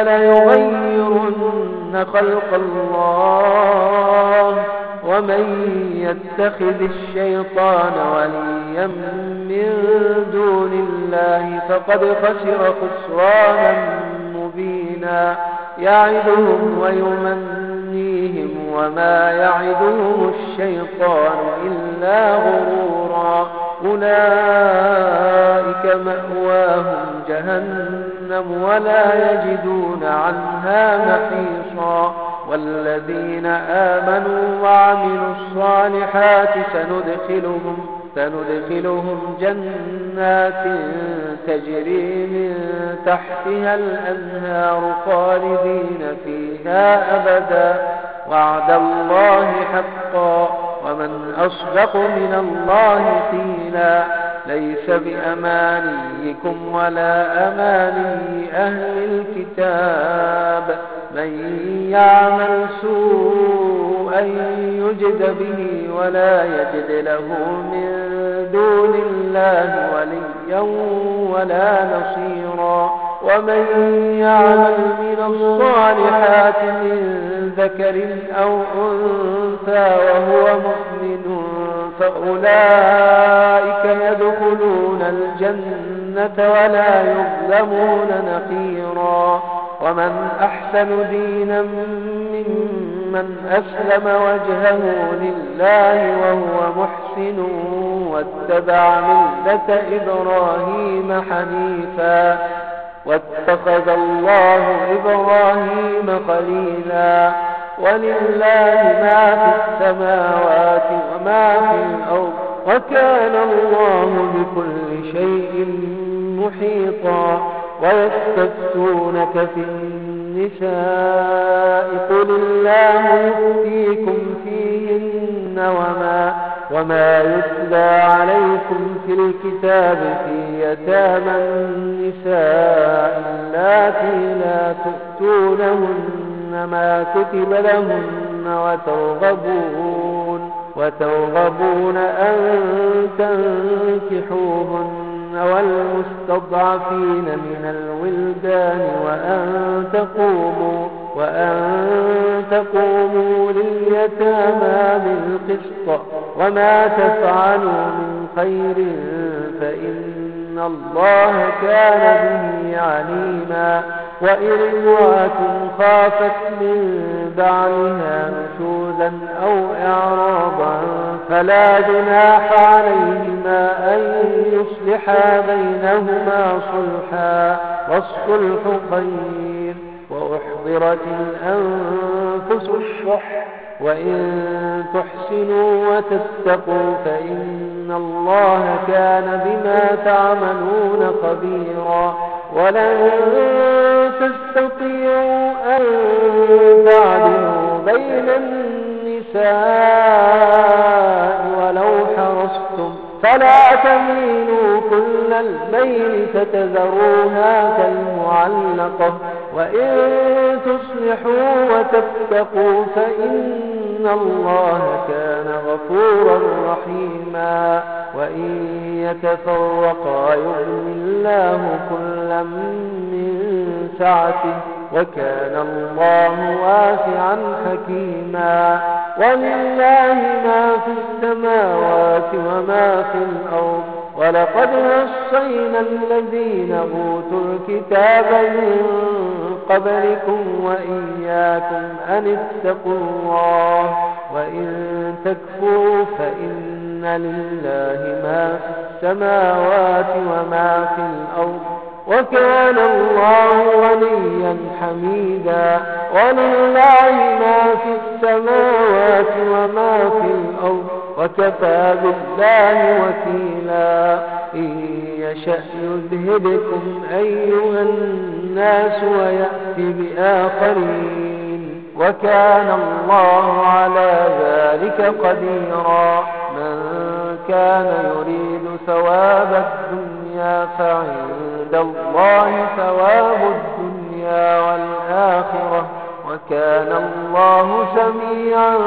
فليغيرن خلق الله. ومن يتخذ الشيطان وليا من دون الله فقد خسر خسرانا مبينا. يعدهم ويمنيهم وما يعدهم الشيطان إلا غرورا. أولئك مأواهم جهنم ولا يجدون عنها محيصا. والذين آمنوا وعملوا الصالحات سندخلهم, سندخلهم جنات تجري من تحتها الأنهار خالدين فيها أبدا وعد الله حقا ومن أصدق من الله قيلا. ليس بأمانيكم ولا أماني أهل الكتاب. من يعمل سوءا يجد به ولا يجد له من دون الله وليا ولا نصيرا. ومن يعمل من الصالحات من ذكر أو أنثى وهو مؤمن فأولئك يدخلون الجنة ولا يظلمون نقيرا. ومن أحسن دينا ممن أسلم وجهه لله وهو محسن واتبع ملة إبراهيم حنيفا واتخذ الله إبراهيم خليلا. ولله ما في السماوات وما في الأرض وكان الله بكل شيء محيطا. ويستفتونك في النساء قل الله يفتيكم فيهن وما, وما يتلى عليكم في الكتاب في يتامى النساء اللاتي لا تؤتونهن ما كتب لهن وترغبون, وترغبون أن تنكحوهن والمستضعفين من الولدان وأن تقوموا, وأن تقوموا لليتامى بالقسط. وما تفعلوا من خير فإن الله كان به عليما. وإن امرأة خافت من بعلها نشوزا أو إعراضا فلا جناح عليهما أن يصلحا بينهما صلحا والصلح خير. وأحضرت الأنفس الشح وإن تحسنوا وتتقوا فإن الله كان بما تعملون خبيرا. ولن تستطيعوا أن تعدلوا بين النساء ولو حرصتم فلا تميلوا كل الميل فتذروها كالمعلقة. وإن تصلحوا وتتقوا فإن الله كان غفورا رحيما. وإن يتفرقا يغني الله كلا من سعته وكان الله واسعا حكيما. ولله ما في السماوات وما في الأرض. ولقد وصينا الذين أوتوا الكتاب من قبلكم وإياكم أن اتقوا الله. وإن تكفروا فإن لله ما في السماوات وما في الأرض وكان الله غنيا حميدا. ولله ما في السماوات وما في الأرض وكفى بالله وكيلا. إن يشأ يذهبكم أيها الناس ويأتي بآخرين وكان الله على ذلك قديرا. من كان يريد ثواب الدنيا فعند الله ثواب الدنيا والآخرة وكان الله سميعا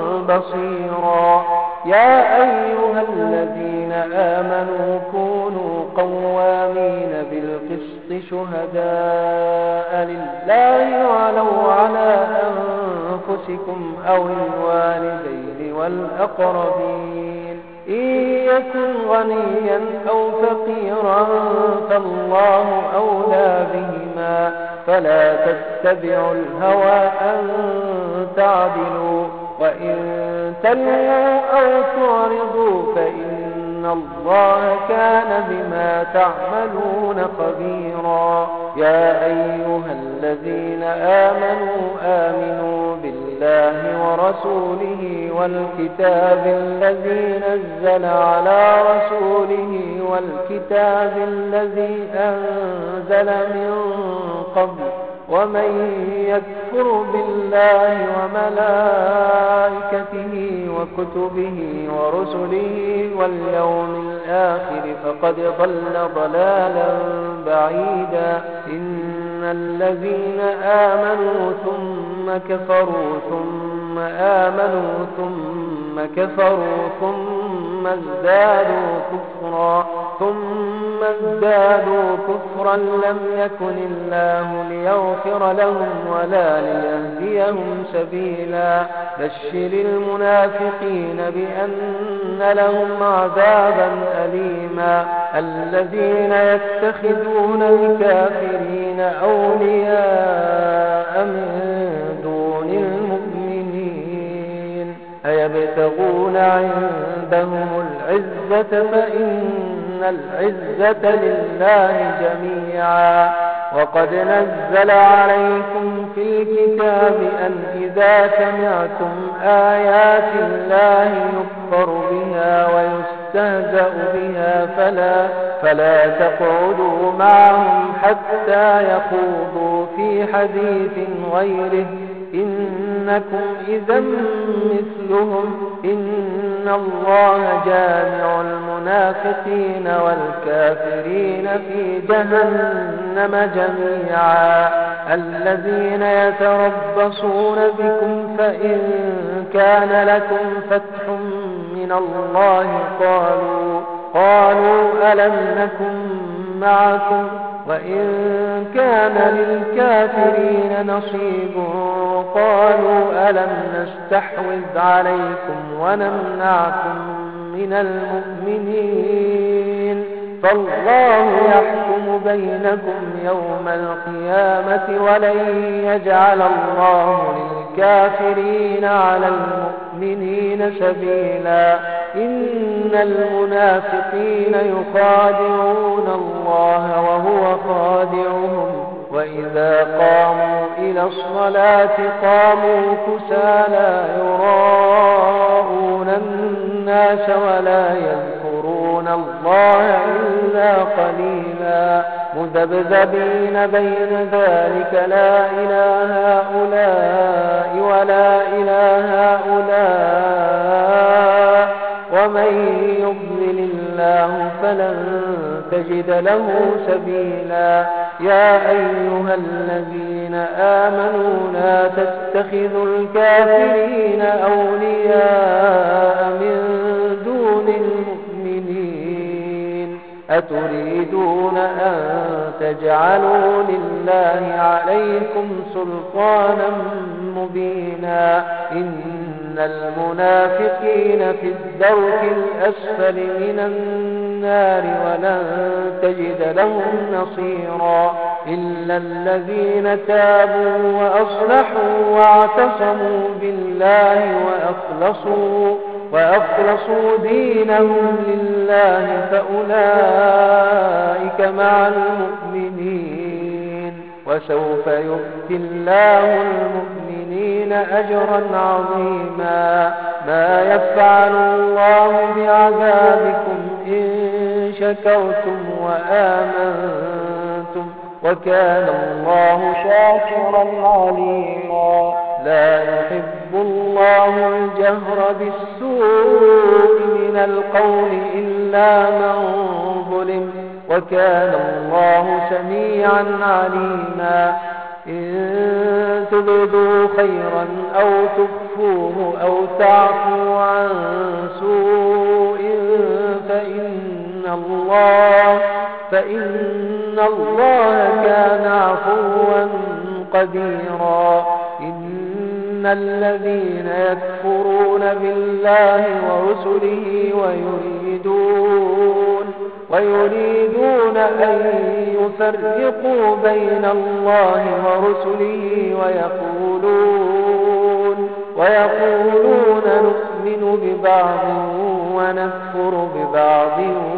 بصيرا. يا أيها الذين آمنوا كونوا قوامين بالقسط شهداء لله ولو على أنفسكم أو الوالدين والأقربين. إن يكن غنيا أو فقيرا فالله أولى بهما فلا تتبعوا الهوى أن تعدلوا. وإن تلووا أو تعرضوا فإن الله كان بما تعملون خبيرا. يا أيها الذين آمنوا آمنوا بالله ورسوله والكتاب الذي نزل على رسوله والكتاب الذي أنزل من قبل. ومن يكفر بالله وملائكته وكتبه ورسله واليوم الآخر فقد ضل ضلالا بعيدا. إن الذين آمنوا ثم كفروا ثم آمنوا ثم كفروا ثم ازدادوا كفرا ثم ازدادوا كفرا لم يكن الله ليغفر لهم ولا ليهديهم سبيلا بشر المنافقين بأن لهم عذابا أليما الذين يتخذون الكافرين أولياء من دون المؤمنين أيبتغون عندهم العزة فإن العزة لله جميعا وقد نزل عليكم في الكتاب أن إذا سمعتم آيات الله يكفر بها ويستهزأ بها فلا, فلا تقعدوا معهم حتى يخوضوا في حديث غيره إنكم إذا مثلهم إن الله جامع المنافقين والكافرين في جهنم جميعا الذين يتربصون بكم فإن كان لكم فتح من الله قالوا, قالوا ألم نكن معكم وإن كان للكافرين نصيب قالوا ألم نستحوذ عليكم ونمنعكم من المؤمنين فالله يحكم بينكم يوم القيامة ولن يجعل الله للكافرين على المؤمنين سبيلا إن المنافقين يخادعون الله وهو خادعهم وإذا قاموا إلى الصلاة قاموا كسالى يراءون الناس ولا يذكرون الله إلا قليلا مذبذبين بين ذلك لا إله هؤلاء ولا إله هؤلاء ومن يضلل الله فلن تجد له سبيلا يا أيها الذين آمنوا لا تتخذوا الكافرين أولياء من دون المؤمنين أتريدون أن تجعلوا لله عليكم سلطانا مبينا إن المنافقين في الدرك الأسفل من النار ولن تجد لهم نصيرا إلا الذين تابوا وأصلحوا واعتصموا بالله وأخلصوا, وأخلصوا دينهم لله فأولئك مع المؤمنين وسوف يؤتي الله المؤمنين أجرا عظيما ما يفعل الله بعذابكم إن شكرتم وآمنتم وكان الله شاكرا عليما لا يحب الله الجهر بالسوء من القول إلا من ظلم وكان الله سميعا عليما إن تبدوا خيرا أو تخفوه أو تعفوا عن سوء فإن الله, فإن الله كان عفوا قديرا إن الذين يكفرون بالله ورسله ويريدون ويريدون أن يفرقوا بين الله ورسله ويقولون, ويقولون نؤمن ببعض ونكفر ببعض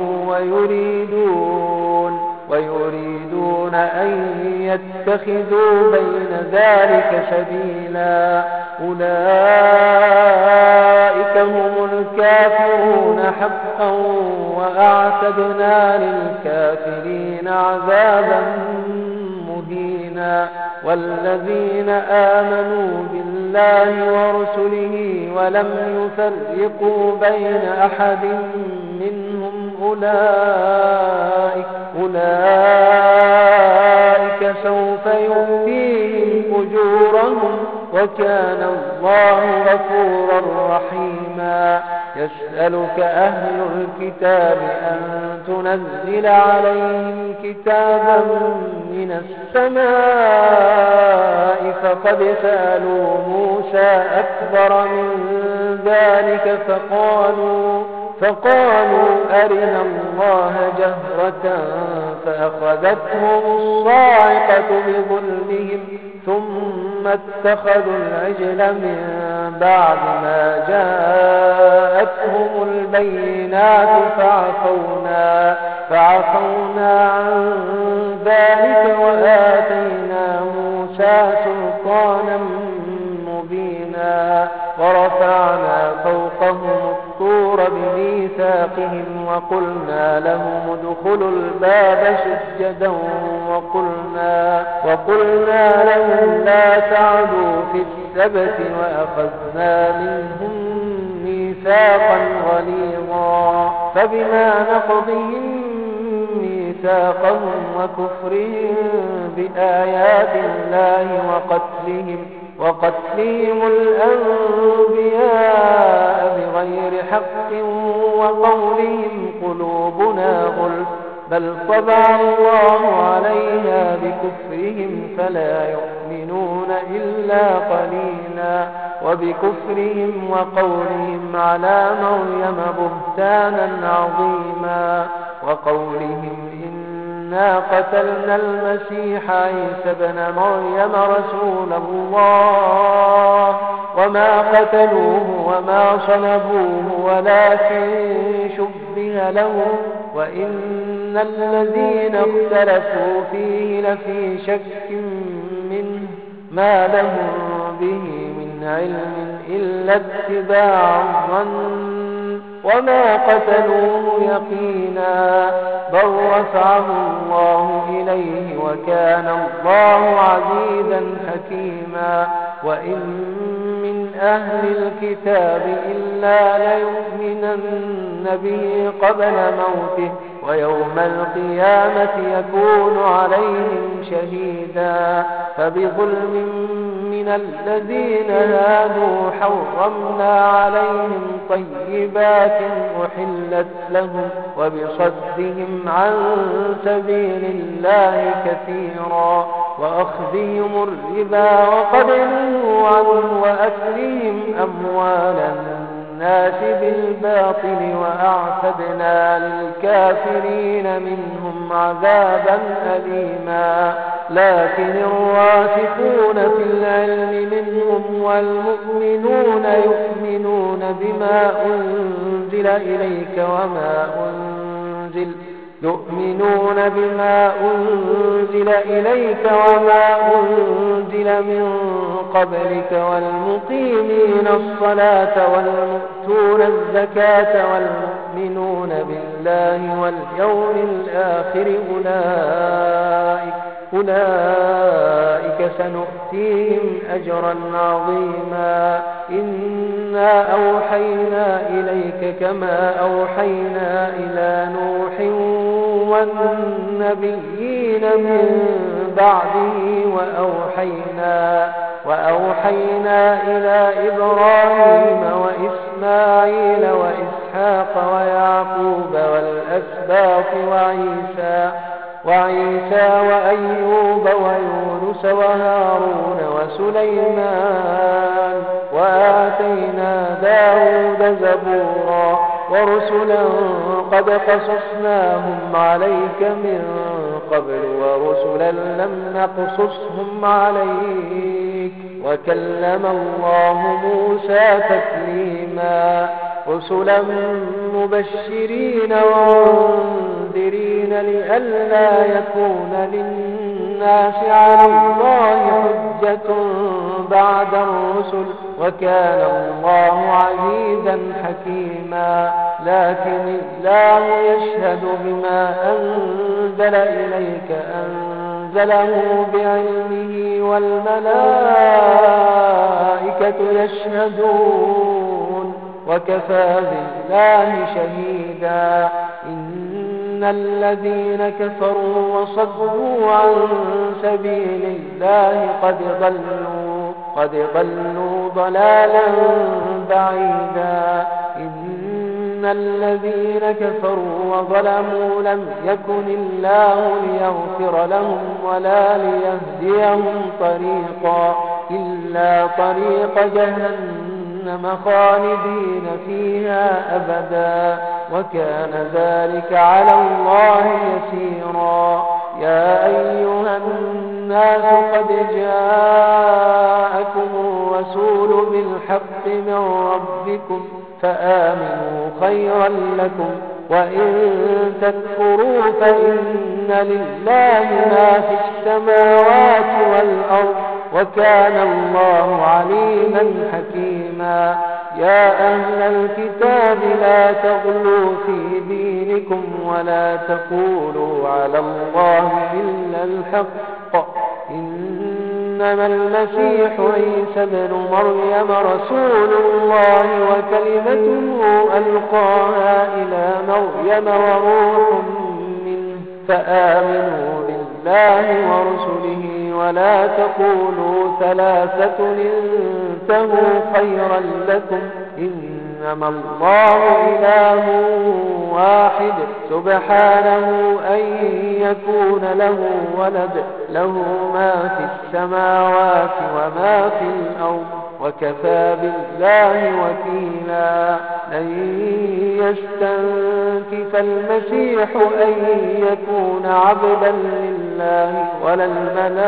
ويريدون, ويريدون أن يتخذوا بين ذلك سبيلا أولئك هم الكافرون حقا وأعتدنا للكافرين عذابا مهينا والذين آمنوا بالله ورسله ولم يفرقوا بين أحد منهم أولئك, أولئك سوف يؤتيهم أجورهم وكان الله غفورا رحيما يسألك أهل الكتاب أن تنزل عليهم كتابا من السماء فقد سألوا موسى أكبر من ذلك فقالوا فقالوا أرنا الله جهرة فأخذتهم الصاعقة بظلمهم ثم اتخذوا العجل من بعد ما جاءتهم البينات فعفونا, فعفونا عن ذلك وآتينا موسى سلطانا مبينا ورفعنا فوقهم الطور بميثاقهم وقلنا لهم ادخلوا الباب سجدا وقلنا, وقلنا لهم لا تعدوا في السبت وأخذنا منهم ميثاقا غليظا فبما نقضهم ميثاقهم وكفرهم بآيات الله وقتلهم وقتلهم الأنبياء بغير حق وقولهم قلوبنا غلف بل طبع الله عليها بكفرهم فلا يؤمنون إلا قليلا وبكفرهم وقولهم على مريم بهتانا عظيما وقولهم إنا قتلنا المسيح عيسى بن مريم رسول الله وما قتلوه وما صلبوه ولكن شبه لهم وإن الذين اختلفوا فيه لفي شك منه ما لهم به من علم إلا اتباع الظن وما قتلوه يقينا بل رفعه الله إليه وكان الله عزيزا حكيما وإن من أهل الكتاب إلا ليؤمنن به قبل موته ويوم القيامة يكون عليهم شهيدا فبظلم من الذين هادوا حرمنا عليهم طيبات أحلت لهم وبصدهم عن سبيل الله كثيرا وأخذهم الربا وقد نهوا عنه وأكلهم أموال الناس بالباطل وأعتدنا للكافرين منهم عذابا أليما لكن الراسخون في العلم منهم والمؤمنون يؤمنون بما أنزل إليك وما أنزل يؤمنون بما أنزل إليك وما أنزل من قبلك والمقيمين الصلاة والمؤتون الزكاة والمؤمنون بالله واليوم الآخر أولئك أولئك سنؤتيهم أجرا عظيما إنا أوحينا إليك كما أوحينا إلى نوح والنبيين من بعده وأوحينا, وأوحينا إلى إبراهيم وإسماعيل وإسحاق ويعقوب والأسباط وعيسى وعيسى وأيوب ويونس وهارون وسليمان وآتينا داود زبورا ورسلا قد قصصناهم عليك من قبل ورسلا لم نقصصهم عليك وكلم الله موسى تكليما رسلا مبشرين ومنذرين لئلا يكون للناس على الله حجة بعد الرسل وكان الله عزيزا حكيما لكن الله يشهد بما أنزل إليك أنزله بعلمه والملائكة يشهدون وكفى بالله شهيدا إن الذين كفروا وصدوا عن سبيل الله قد ضلوا قد ضلوا ضلالا بعيدا إن الذين كفروا وظلموا لم يكن الله ليغفر لهم ولا ليهديهم طريقا إلا طريق جهنم خالدين فيها أبدا وكان ذلك على الله يسيرا. يا أيها الناس قد جاءكم الرسول بالحق من ربكم فآمنوا خيرا لكم وإن تكفروا فإن لله ما في السماوات والأرض وكان الله عليما حكيما. يا أهل الكتاب لا تغلوا في دينكم ولا تقولوا على الله إلا الحق إنما المسيح عيسى ابن مريم رسول الله وكلمته ألقاها إلى مريم وروح منه فآمنوا بالله ورسله ولا تقولوا ثلاثة انتهوا خيرا لكم إنما الله إله واحد سبحانه أن يكون له ولد له ما في السماوات وما في الأرض وكفى بالله وكيلا. لن يستنكف المسيح أن يكون عبدا لله ولا الملائكة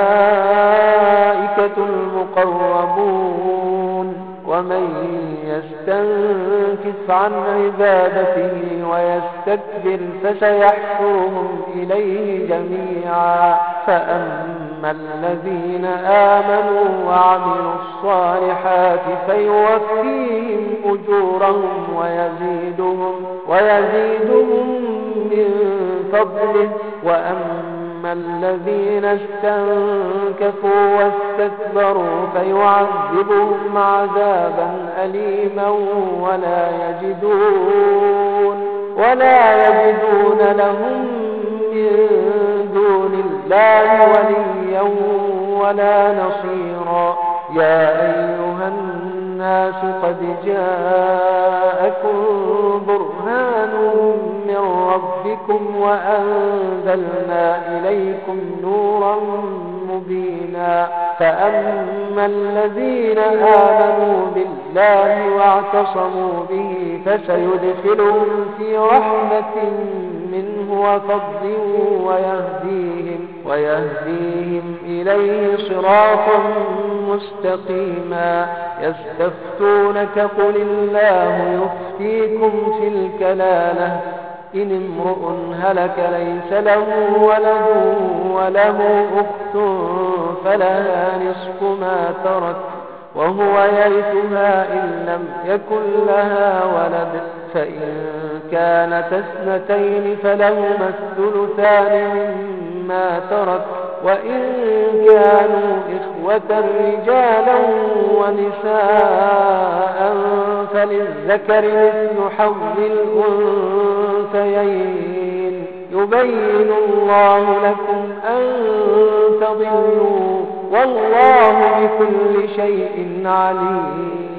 المقربون ومن يستنكف عن عبادته ويستكبر فسيحشرهم إليه جميعا. فأما الذين آمنوا وعملوا الصالحات فيوفيهم أجورهم ويزيدهم, ويزيدهم من فضله وأما الذين استنكفوا واستكبروا فيعذبهم عذابا أليما ولا يجدون, ولا يجدون لهم من دون الله وليا ولا نصيرا. يا أيها الناس قد جاءكم برهان من ربكم وأنزلنا إليكم نورا مبينا. فأما الذين آمنوا بالله واعتصموا به فسيدخلهم في رحمة منه وفضل ويهديهم, ويهديهم إليه صراطا مستقيما. يستفتونك قل الله يفتيكم في الكلالة إن امرؤ هلك ليس له ولد وله أخت فلها نصف ما ترك وهو يرثها إن لم يكن لها ولد فإن كانت اثنتين فلهما الثلثان مما ترك وإن كانوا إخوة رجالا ونساء فللذكر مثل حظ الأنثيين. يبين الله لكم أن تضلوا والله بكل شيء عليم.